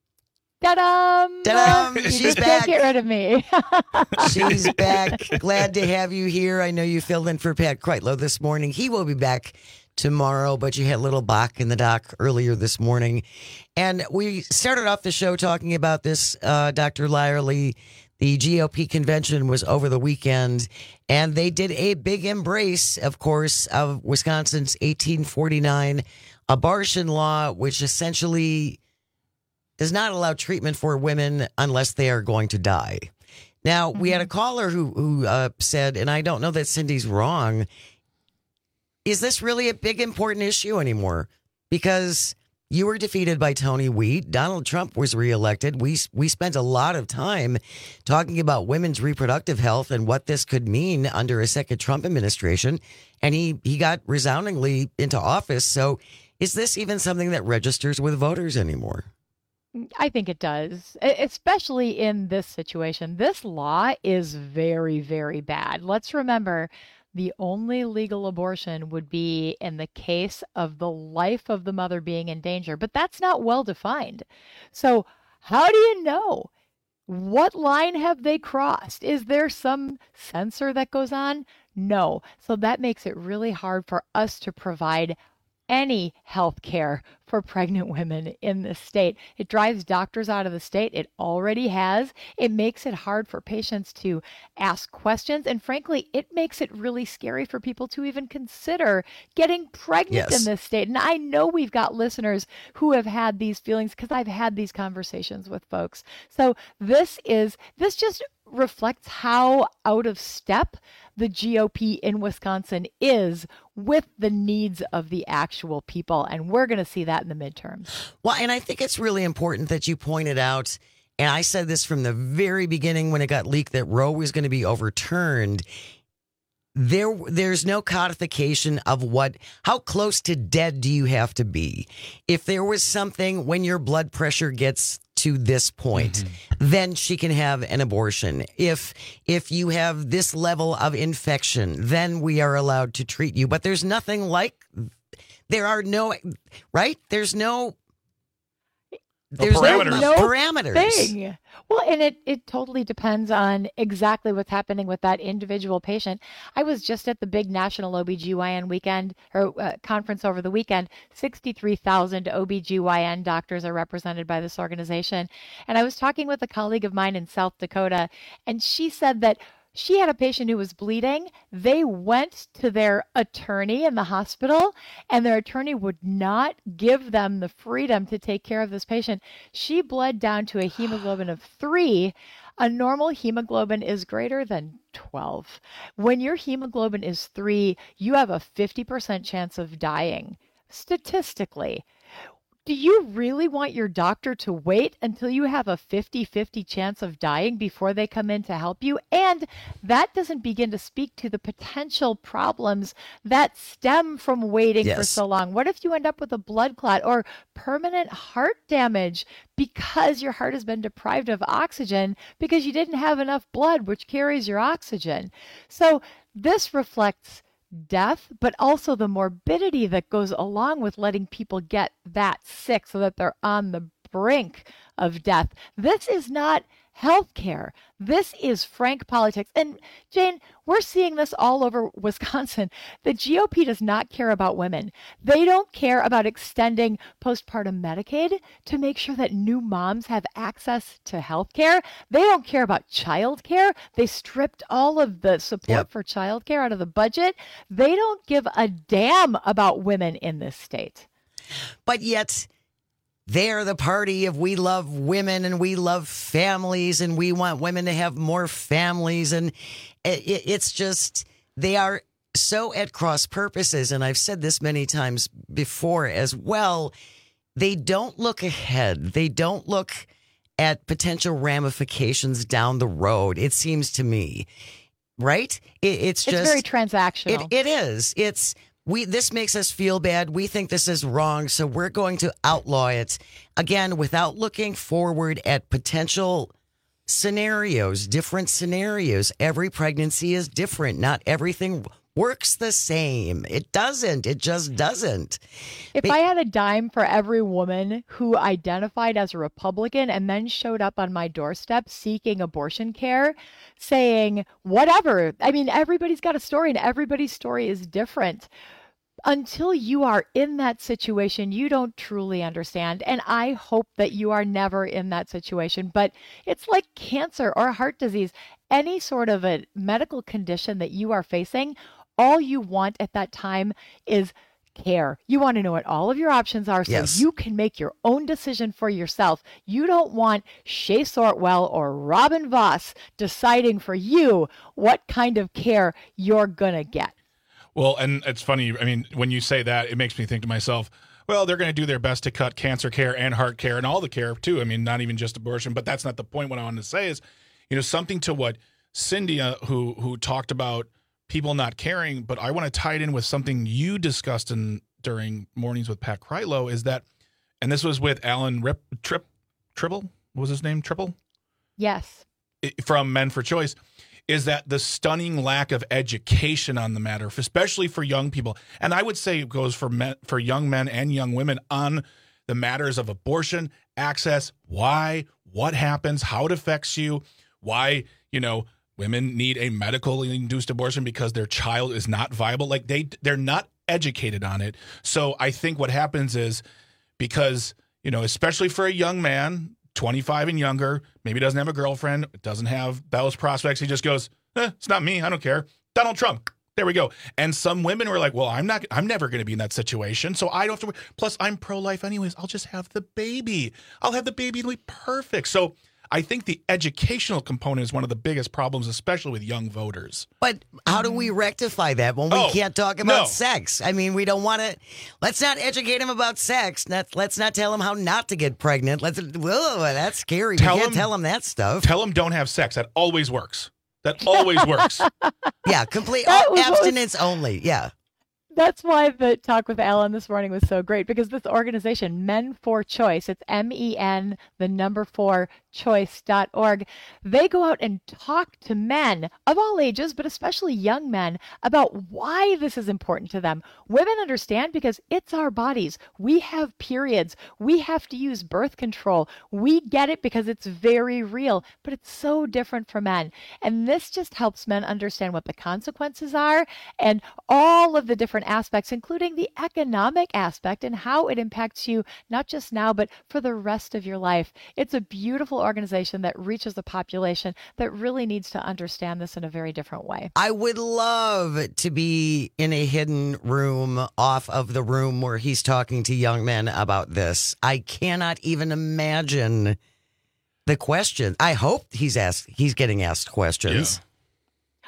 Ta-dam! Ta-dam! She's back. Can't get rid of me. She's back. Glad to have you here. I know you filled in for Pat Kreitlow this morning. He will be back tomorrow, but you had little Bach in the dock earlier this morning. And we started off the show talking about this, Dr. Lyerly. The GOP convention was over the weekend, and they did a big embrace, of course, of Wisconsin's 1849 abortion law, which essentially does not allow treatment for women unless they are going to die. Now, we had a caller who said, and I don't know that Cindy's wrong, is this really a big, important issue anymore? Because you were defeated by Tony Wheat. Donald Trump was reelected. We spent a lot of time talking about women's reproductive health and what this could mean under a second Trump administration. And he got resoundingly into office. So is this even something that registers with voters anymore? I think it does, especially in this situation. This law is very, very bad. Let's remember, the only legal abortion would be in the case of the life of the mother being in danger, but that's not well defined. So how do you know? What line have they crossed? Is there some censor that goes on? No. So that makes it really hard for us to provide any health care for pregnant women in this state. It drives doctors out of the state. It already has. It makes it hard for patients to ask questions. And frankly, it makes it really scary for people to even consider getting pregnant in this state. And I know we've got listeners who have had these feelings because I've had these conversations with folks. So this just reflects how out of step the GOP in Wisconsin is with the needs of the actual people. And we're going to see that in the midterms. Well, and I think it's really important that you pointed out, and I said this from the very beginning when it got leaked that Roe was going to be overturned. There's no codification of how close to dead do you have to be? If there was something when your blood pressure gets to this point, then she can have an abortion. If you have this level of infection, then we are allowed to treat you. But there's nothing like, there's no parameters. Thing. Well, and it totally depends on exactly what's happening with that individual patient. I was just at the big National OBGYN weekend or conference over the weekend. 63,000 OBGYN doctors are represented by this organization. And I was talking with a colleague of mine in South Dakota, and she said that she had a patient who was bleeding. They went to their attorney in the hospital, and their attorney would not give them the freedom to take care of this patient. She bled down to a hemoglobin of 3. A normal hemoglobin is greater than 12. When your hemoglobin is 3, you have a 50% chance of dying, statistically. Do you really want your doctor to wait until you have a 50-50 chance of dying before they come in to help you? And that doesn't begin to speak to the potential problems that stem from waiting for so long. What if you end up with a blood clot or permanent heart damage because your heart has been deprived of oxygen because you didn't have enough blood, which carries your oxygen? So this reflects death, but also the morbidity that goes along with letting people get that sick so that they're on the brink of death. This is not healthcare. This is frank politics. And Jane, we're seeing this all over Wisconsin. The GOP does not care about women. They don't care about extending postpartum Medicaid to make sure that new moms have access to healthcare. They don't care about childcare. They stripped all of the support for childcare out of the budget. They don't give a damn about women in this state. But yet, they're the party of we love women and we love families and we want women to have more families. And it's just, they are so at cross purposes. And I've said this many times before as well. They don't look ahead. They don't look at potential ramifications down the road, it seems to me. Right? It's just very transactional. It is. This makes us feel bad. We think this is wrong, so we're going to outlaw it. Again, without looking forward at potential scenarios, different scenarios. Every pregnancy is different. Not everything works the same. It doesn't. It just doesn't. If I had a dime for every woman who identified as a Republican and then showed up on my doorstep seeking abortion care, saying whatever. I mean, everybody's got a story and everybody's story is different. Until you are in that situation, you don't truly understand. And I hope that you are never in that situation. But it's like cancer or heart disease, any sort of a medical condition that you are facing, all you want at that time is care. You want to know what all of your options are so you can make your own decision for yourself. You don't want Shea Sortwell or Robin Voss deciding for you what kind of care you're going to get. Well, and it's funny. I mean, when you say that, it makes me think to myself, well, they're going to do their best to cut cancer care and heart care and all the care, too. I mean, not even just abortion, but that's not the point. What I wanted to say is, something to what Cindy, who talked about people not caring, but I want to tie it in with something you discussed during Mornings with Pat Krylo is that, and this was with Alan Tribble, what was his name? Tribble? Yes. From Men for Choice. Is that the stunning lack of education on the matter, especially for young people. And I would say it goes for young men and young women on the matters of abortion, access, why, what happens, how it affects you, why, women need a medically induced abortion because their child is not viable. Like they're not educated on it. So I think what happens is because, especially for a young man, 25 and younger, maybe doesn't have a girlfriend, doesn't have those prospects. He just goes, it's not me. I don't care. Donald Trump. There we go. And some women were like, well, I'm never going to be in that situation. So I don't have to. Plus, I'm pro-life anyways. I'll just have the baby. I'll have the baby. It'll be perfect. So I think the educational component is one of the biggest problems, especially with young voters. But how do we rectify that when we can't talk about sex? I mean, we don't want to. Let's not educate them about sex. Let's not tell them how not to get pregnant. That's scary. We can't tell them that stuff. Tell them don't have sex. That always works. That always works. Yeah, complete abstinence only. Yeah. That's why the talk with Alan this morning was so great, because this organization, Men for Choice, it's MEN, 4 choice.org. They go out and talk to men of all ages, but especially young men, about why this is important to them. Women understand because it's our bodies. We have periods. We have to use birth control. We get it because it's very real, but it's so different for men. And this just helps men understand what the consequences are and all of the different aspects, including the economic aspect and how it impacts you, not just now, but for the rest of your life. It's a beautiful organization that reaches a population that really needs to understand this in a very different way. I would love to be in a hidden room off of the room where he's talking to young men about this. I cannot even imagine the question. I hope he's getting asked questions. Yeah.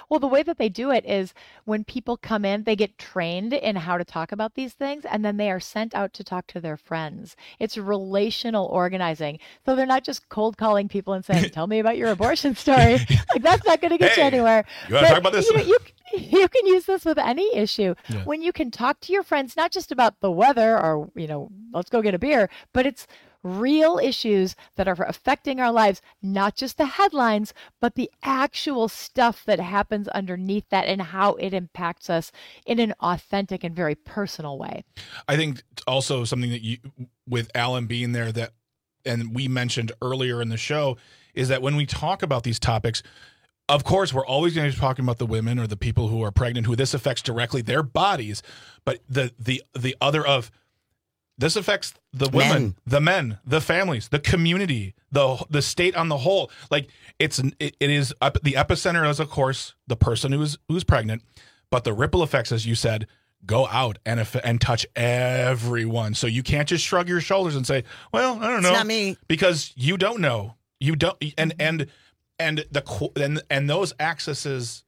Well, the way that they do it is when people come in, they get trained in how to talk about these things, and then they are sent out to talk to their friends. It's relational organizing. So they're not just cold calling people and saying, tell me about your abortion story. Like, that's not going to get you anywhere. You want to talk about this? You can use this with any issue. Yeah. When you can talk to your friends, not just about the weather or, let's go get a beer, but it's real issues that are affecting our lives, not just the headlines, but the actual stuff that happens underneath that and how it impacts us in an authentic and very personal way. I think also something that with Alan being there and we mentioned earlier in the show, is that when we talk about these topics, of course, we're always going to be talking about the women or the people who are pregnant, who this affects directly their bodies. But the other of this affects the women, the men, the families, the community, the state on the whole. Like it is the epicenter is, of course, the person who's pregnant. But the ripple effects, as you said, go out and touch everyone. So you can't just shrug your shoulders and say, "Well, I don't know," it's not me, because you don't know. You don't, and those accesses,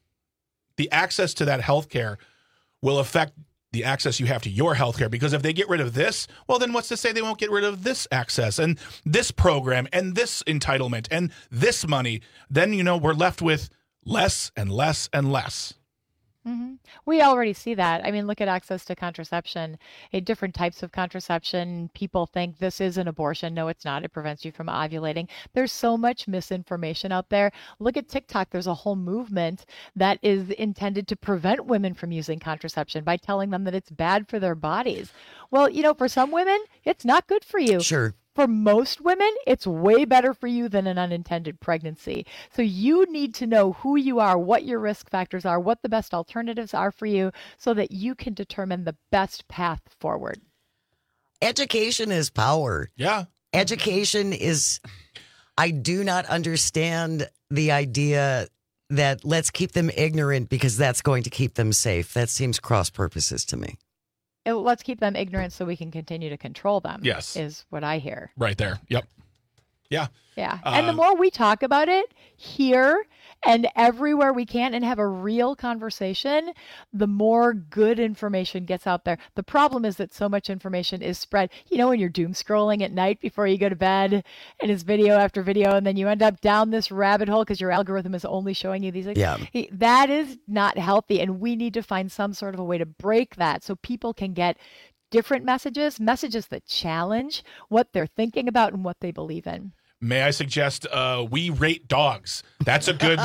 the access to that healthcare will affect the access you have to your healthcare. Because if they get rid of this, well, then what's to say they won't get rid of this access and this program and this entitlement and this money? Then we're left with less and less and less. Mm-hmm. We already see that. I mean, look at access to contraception, different types of contraception. People think this is an abortion. No, it's not. It prevents you from ovulating. There's so much misinformation out there. Look at TikTok. There's a whole movement that is intended to prevent women from using contraception by telling them that it's bad for their bodies. Well, for some women, it's not good for you. Sure. For most women, it's way better for you than an unintended pregnancy. So you need to know who you are, what your risk factors are, what the best alternatives are for you, so that you can determine the best path forward. Education is power. Yeah. Education is, I do not understand the idea that let's keep them ignorant because that's going to keep them safe. That seems cross purposes to me. Let's keep them ignorant so we can continue to control them. Yes. Is what I hear. Right there. Yep. Yeah. Yeah. And the more we talk about it here and everywhere we can and have a real conversation, the more good information gets out there. The problem is that so much information is spread. When you're doom scrolling at night before you go to bed and it's video after video, and then you end up down this rabbit hole because your algorithm is only showing you these things. Yeah. That is not healthy. And we need to find some sort of a way to break that so people can get different messages that challenge what they're thinking about and what they believe in. May I suggest We Rate Dogs? That's a great,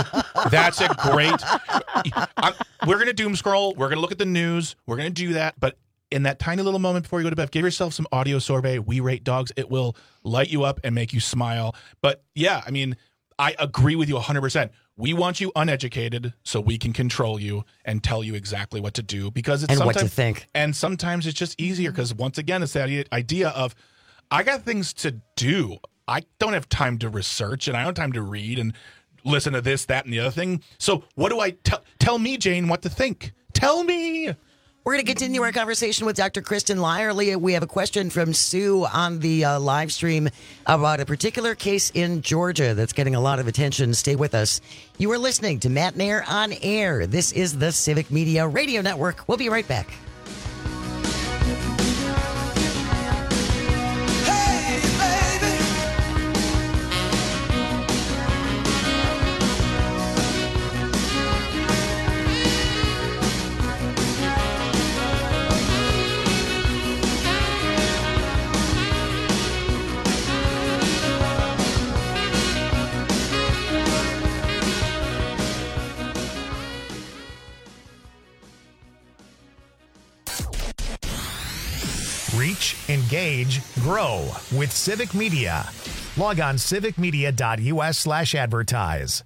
we're going to doom scroll. We're going to look at the news. We're going to do that. But in that tiny little moment before you go to bed, give yourself some audio sorbet. We Rate Dogs. It will light you up and make you smile. But yeah, I mean, I agree with you 100%. We want you uneducated so we can control you and tell you exactly what to do, because it's what to think. And sometimes it's just easier because, once again, it's that idea of, I got things to do. I don't have time to research, and I don't have time to read and listen to this, that, and the other thing. So what do I tell me, Jane, what to think? Tell me. We're going to continue our conversation with Dr. Kristen Lyerly. We have a question from Sue on the live stream about a particular case in Georgia that's getting a lot of attention. Stay with us. You are listening to Matt and Air on Air. This is the Civic Media Radio Network. We'll be right back. Reach, engage, grow with Civic Media. Log on civicmedia.us/advertise.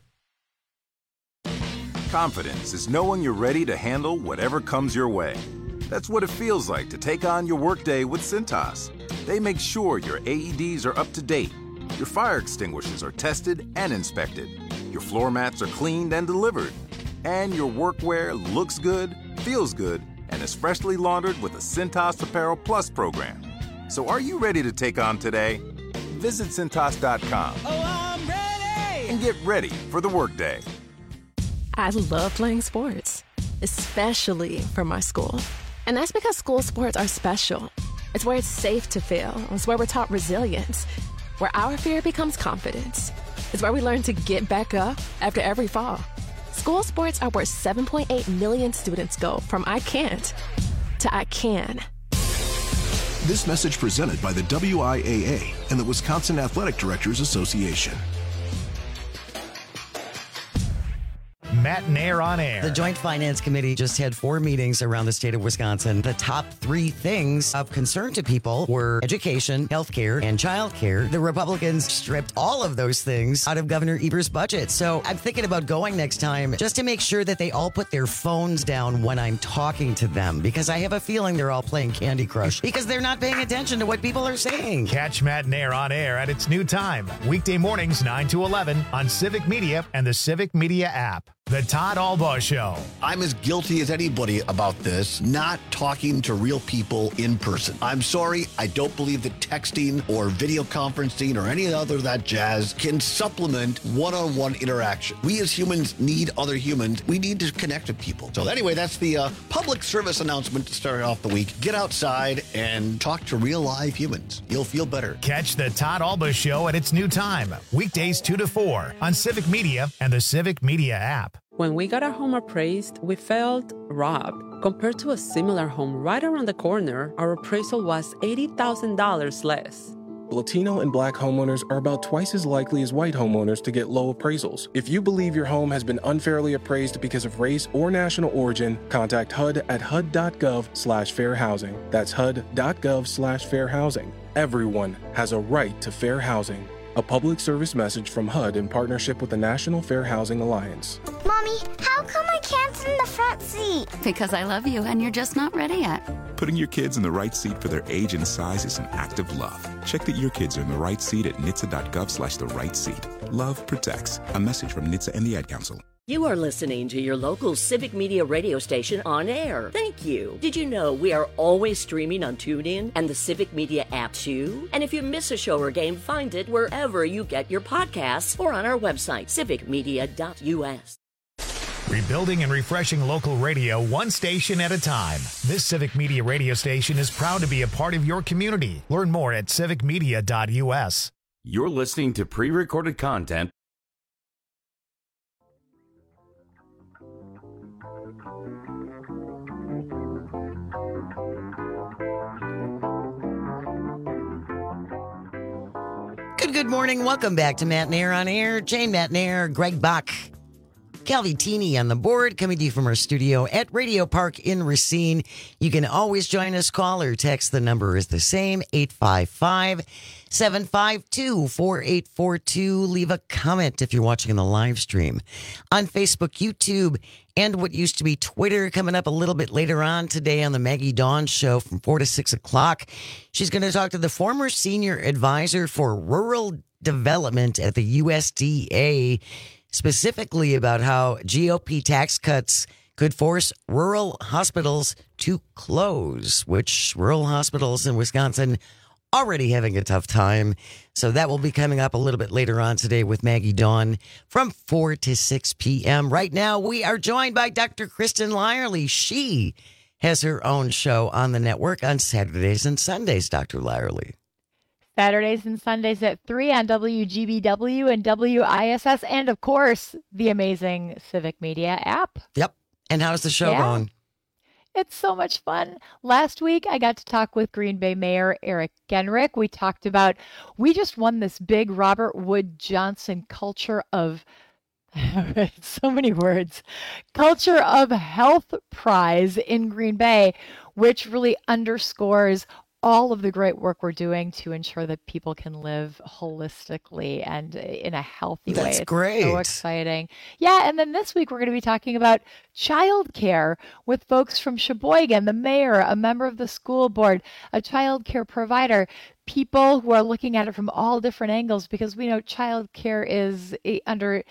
Confidence is knowing you're ready to handle whatever comes your way. That's what it feels like to take on your workday with Cintas. They make sure your AEDs are up to date, your fire extinguishers are tested and inspected, your floor mats are cleaned and delivered, and your workwear looks good, feels good, and is freshly laundered with a Cintas Apparel Plus program. So are you ready to take on today? Visit Cintas.com and get ready for the workday. I love playing sports, especially for my school. And that's because school sports are special. It's where it's safe to fail. It's where we're taught resilience, where our fear becomes confidence. It's where we learn to get back up after every fall. School sports are where 7.8 million students go from I can't to I can. This message presented by the WIAA and the Wisconsin Athletic Directors Association. Matt Nair on air. The Joint Finance Committee just had 4 meetings around the state of Wisconsin. The top 3 things of concern to people were education, healthcare, and childcare. The Republicans stripped all of those things out of Governor Evers' budget. So I'm thinking about going next time just to make sure that they all put their phones down when I'm talking to them, because I have a feeling they're all playing Candy Crush because they're not paying attention to what people are saying. Catch Matt Nair on air at its new time, weekday mornings 9 to 11 on Civic Media and the Civic Media app. The Todd Albaugh Show. I'm as guilty as anybody about this, not talking to real people in person. I'm sorry, I don't believe that texting or video conferencing or any other of that jazz can supplement one-on-one interaction. We as humans need other humans. We need to connect with people. So anyway, that's the public service announcement to start off the week. Get outside and talk to real live humans. You'll feel better. Catch the Todd Albaugh Show at its new time, weekdays 2 to 4 on Civic Media and the Civic Media app. When we got our home appraised, we felt robbed. Compared to a similar home right around the corner, our appraisal was $80,000 less. Latino and Black homeowners are about twice as likely as white homeowners to get low appraisals. If you believe your home has been unfairly appraised because of race or national origin, contact HUD at hud.gov/fair housing. That's hud.gov/fair housing. Everyone has a right to fair housing. A public service message from HUD in partnership with the National Fair Housing Alliance. Mommy, how come I can't sit in the front seat? Because I love you and you're just not ready yet. Putting your kids in the right seat for their age and size is an act of love. Check that your kids are in the right seat at nhtsa.gov/the-right-seat. Love protects. A message from NHTSA and the Ad Council. You are listening to your local Civic Media radio station on air. Thank you. Did you know we are always streaming on TuneIn and the Civic Media app too? And if you miss a show or game, find it wherever you get your podcasts or on our website, civicmedia.us. Rebuilding and refreshing local radio one station at a time. This Civic Media radio station is proud to be a part of your community. Learn more at civicmedia.us. You're listening to pre-recorded content. Good morning. Welcome back to Matt Nair on air. Jane Matt Nair, Greg Bach, Calvi Teeny on the board, coming to you from our studio at Radio Park in Racine. You can always join us. Call or text. The number is the same, 855-752-4842. Leave a comment if you're watching the live stream on Facebook, YouTube, and what used to be Twitter. Coming up a little bit later on today on the Maggie Dawn Show from 4 to 6 o'clock. She's going to talk to the former senior advisor for rural development at the USDA, specifically about how GOP tax cuts could force rural hospitals to close, which rural hospitals in Wisconsin already having a tough time. So that will be coming up a little bit later on today with Maggie Dawn from 4 to 6 p.m. Right now, we are joined by Dr. Kristen Lyerly. She has her own show on the network on Saturdays and Sundays, Dr. Lyerly. Saturdays and Sundays at 3 on WGBW and WISS, and of course, the amazing Civic Media app. Yep. And how's the show going? It's so much fun. Last week, I got to talk with Green Bay Mayor Eric Genrich. We talked about, we just won this big Robert Wood Johnson culture of, so many words, culture of health prize in Green Bay, which really underscores all of the great work we're doing to ensure that people can live holistically and in a healthy way. That's great. So exciting. Yeah, and then this week we're going to be talking about childcare with folks from Sheboygan, the mayor, a member of the school board, a childcare provider, people who are looking at it from all different angles, because we know childcare is under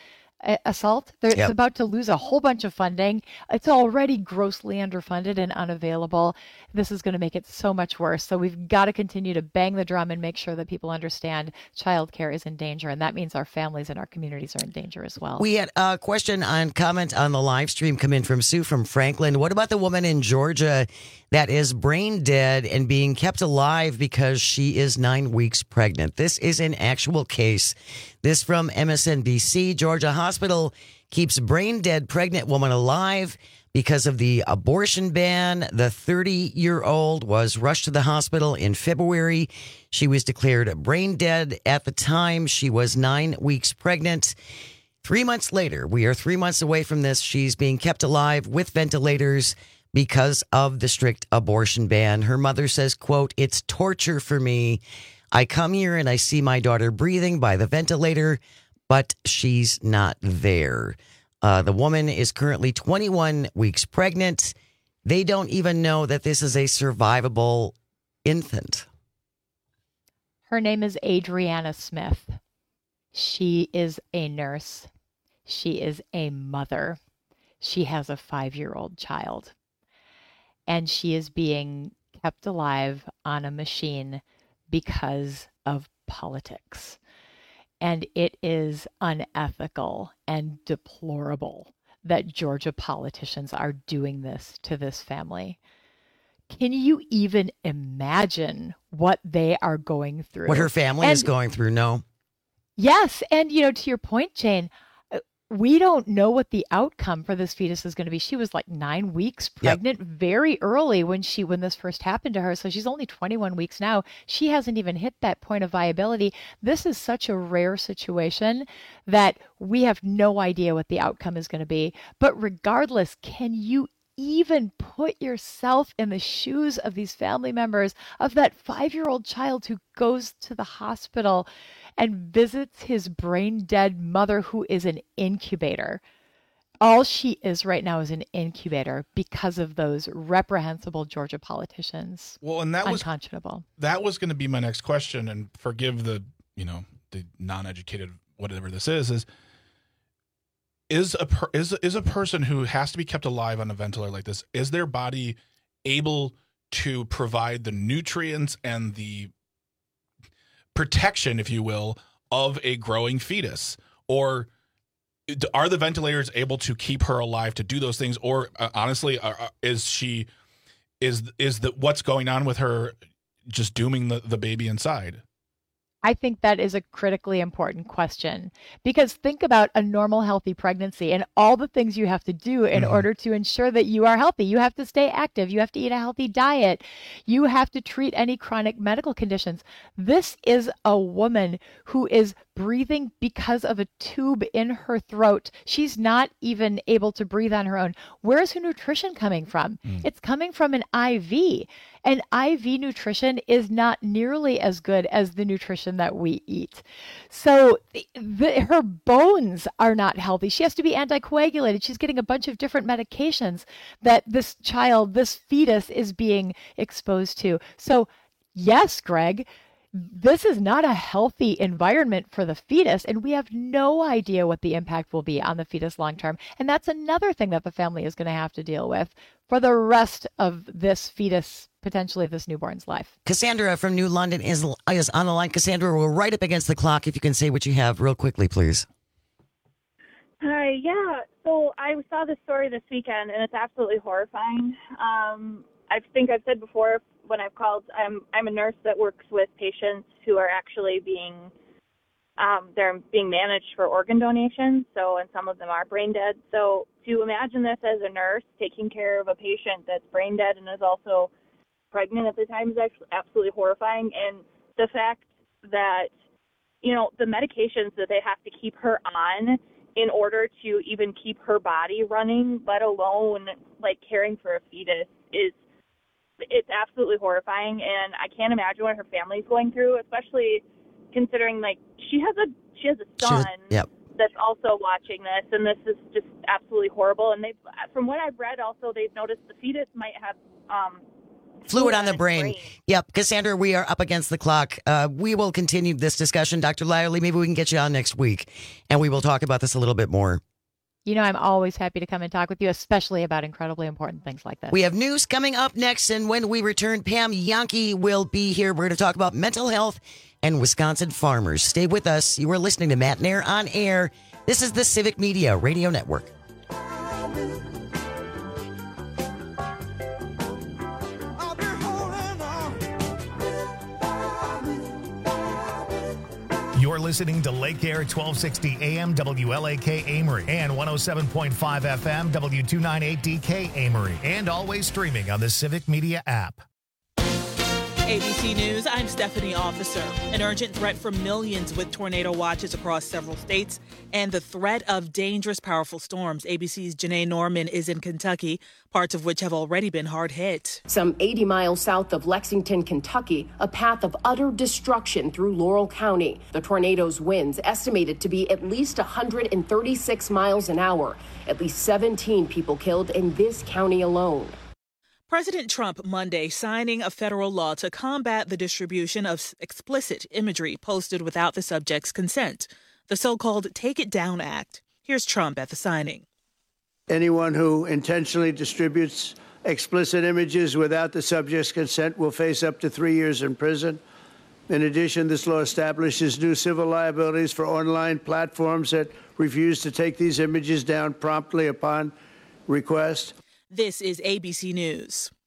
assault. It's Yep. about to lose a whole bunch of funding. It's already grossly underfunded and unavailable. This is going to make it so much worse. So we've got to continue to bang the drum and make sure that people understand childcare is in danger. And that means our families and our communities are in danger as well. We had a comment on the live stream come in from Sue from Franklin. What about the woman in Georgia that is brain dead and being kept alive because she is 9 weeks pregnant? This is an actual case. This from MSNBC. Georgia hospital keeps brain dead pregnant woman alive because of the abortion ban. The 30-year-old was rushed to the hospital in February. She was declared brain dead at the time. She was 9 weeks pregnant. 3 months later, we are 3 months away from this. She's being kept alive with ventilators because of the strict abortion ban. Her mother says, quote, "It's torture for me. I come here and I see my daughter breathing by the ventilator, but she's not there." The woman is currently 21 weeks pregnant. They don't even know that this is a survivable infant. Her name is Adriana Smith. She is a nurse. She is a mother. She has a 5-year-old child. And she is being kept alive on a machine because of politics. And it is unethical and deplorable that Georgia politicians are doing this to this family. Can you even imagine what they are going through? What her family is going through, no. Yes. And, to your point, Jane, we don't know what the outcome for this fetus is going to be. She was like 9 weeks pregnant very early when this first happened to her. So she's only 21 weeks now. She hasn't even hit that point of viability. This is such a rare situation that we have no idea what the outcome is going to be. But regardless, can you even put yourself in the shoes of these family members of that 5-year-old child who goes to the hospital and visits his brain dead mother who is an incubator? All she is right now is an incubator because of those reprehensible Georgia politicians. Well, and that unconscionable. That was going to be my next question, and forgive the non-educated whatever this is a person who has to be kept alive on a ventilator like this, is their body able to provide the nutrients and the protection, if you will, of a growing fetus? Or are the ventilators able to keep her alive to do those things? Or honestly, is what's going on with her just dooming the baby inside? I think that is a critically important question, because think about a normal, healthy pregnancy and all the things you have to do in order to ensure that you are healthy. You have to stay active. You have to eat a healthy diet. You have to treat any chronic medical conditions. This is a woman who is breathing because of a tube in her throat. She's not even able to breathe on her own. Where's her nutrition coming from? It's coming from an IV. And IV nutrition is not nearly as good as the nutrition that we eat. So her bones are not healthy. She has to be anticoagulated. She's getting a bunch of different medications that this fetus is being exposed to. So yes, Greg, this is not a healthy environment for the fetus, and we have no idea what the impact will be on the fetus long term. And that's another thing that the family is going to have to deal with for the rest of this fetus, potentially this newborn's life. Cassandra from New London is on the line. Cassandra, we're right up against the clock. If you can say what you have real quickly, please. Hi, yeah. So I saw this story this weekend, and it's absolutely horrifying. I think I've said before when I've called, I'm a nurse that works with patients who are actually they're being managed for organ donations. So, and some of them are brain dead. So to imagine this as a nurse taking care of a patient that's brain dead and is also pregnant at the time is actually absolutely horrifying. And the fact that, the medications that they have to keep her on in order to even keep her body running, let alone like caring for a fetus, it's absolutely horrifying. And I can't imagine what her family's going through, especially considering like she has a son that's also watching this, and this is just absolutely horrible. And from what I've read, also they've noticed the fetus might have Fluid on the brain. Yep. Cassandra, we are up against the clock. We will continue this discussion. Dr. Lyerly, maybe we can get you on next week, and we will talk about this a little bit more. You know, I'm always happy to come and talk with you, especially about incredibly important things like this. We have news coming up next, and when we return, Pam Yankee will be here. We're going to talk about mental health and Wisconsin farmers. Stay with us. You are listening to Matt Nair on Air. This is the Civic Media Radio Network. You're listening to Lake Air 1260 AM WLAK Amory and 107.5 FM W298DK Amory, and always streaming on the Civic Media app. ABC News, I'm Stephanie Officer. An urgent threat for millions with tornado watches across several states and the threat of dangerous, powerful storms. ABC's Janae Norman is in Kentucky, parts of which have already been hard hit. Some 80 miles south of Lexington, Kentucky, a path of utter destruction through Laurel County. The tornado's winds estimated to be at least 136 miles an hour. At least 17 people killed in this county alone. President Trump Monday signing a federal law to combat the distribution of explicit imagery posted without the subject's consent, the so-called Take It Down Act. Here's Trump at the signing. Anyone who intentionally distributes explicit images without the subject's consent will face up to 3 years in prison. In addition, this law establishes new civil liabilities for online platforms that refuse to take these images down promptly upon request. This is ABC News.